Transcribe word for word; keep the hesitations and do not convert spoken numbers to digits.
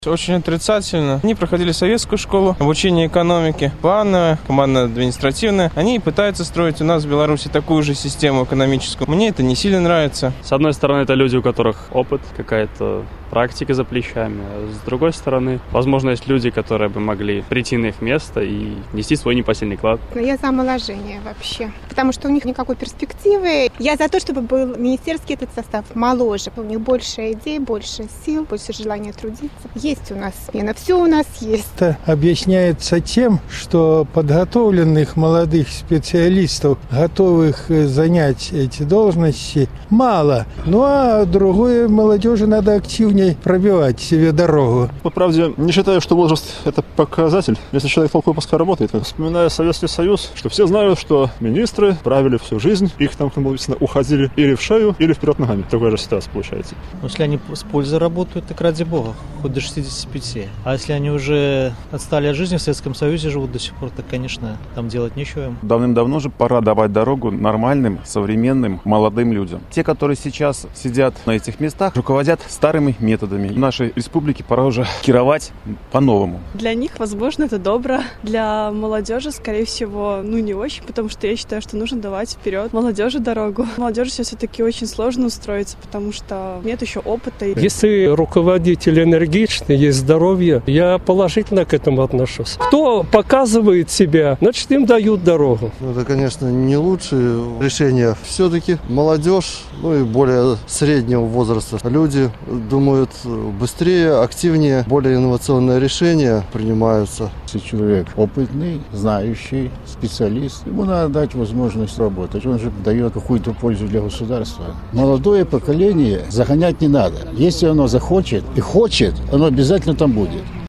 Очень отрицательно. Они проходили советскую школу, обучение экономике, плановое, командно-административное. Они пытаются строить у нас в Беларуси такую же систему экономическую. Мне это не сильно нравится. С одной стороны, это люди, у которых опыт, какая-то практика за плечами. А с другой стороны, возможно, есть люди, которые бы могли прийти на их место и нести свой непосильный вклад. Я за омоложение вообще, потому что у них никакой перспективы. Я за то, чтобы был министерский этот состав моложе. У них больше идей, больше сил, больше желания трудиться. Есть у нас смена, все у нас есть. Это объясняется тем, что подготовленных молодых специалистов, готовых занять эти должности, мало. Ну а другой молодежи надо активнее пробивать себе дорогу. По правде, не считаю, что возраст – это показатель. Если человек полковой пускай работает. Вспоминая Советский Союз, что все знают, что министры правили всю жизнь, их там, как написано, уходили или в шею, или вперед ногами. Такая же ситуация получается. Если они с пользой работают, так ради бога, хоть до шестидесяти пяти. А если они уже отстали от жизни, в Советском Союзе живут до сих пор, так, конечно, там делать нечего им. Давным-давно же пора давать дорогу нормальным, современным, молодым людям. Те, которые сейчас сидят на этих местах, руководят старыми методами. В нашей республике пора уже кировать по-новому. Для них, возможно, это добро. Для молодежи, скорее всего, ну не очень, потому что я считаю, что нужно давать вперед молодежи дорогу. Молодежи сейчас все-таки очень сложно устроиться, потому что нет еще опыта. Если руководитель энергичный, есть здоровье, я положительно к этому отношусь. Кто показывает себя, значит, им дают дорогу. Это, конечно, не лучшее решение. Все-таки молодежь, ну и более среднего возраста люди думают быстрее, активнее, более инновационные решения принимаются. Если человек опытный, знающий, специалист, ему надо дать возможность работать. Он же дает какую-то пользу для государства. Молодое поколение загонять не надо. Если оно захочет и хочет, оно обязательно там будет.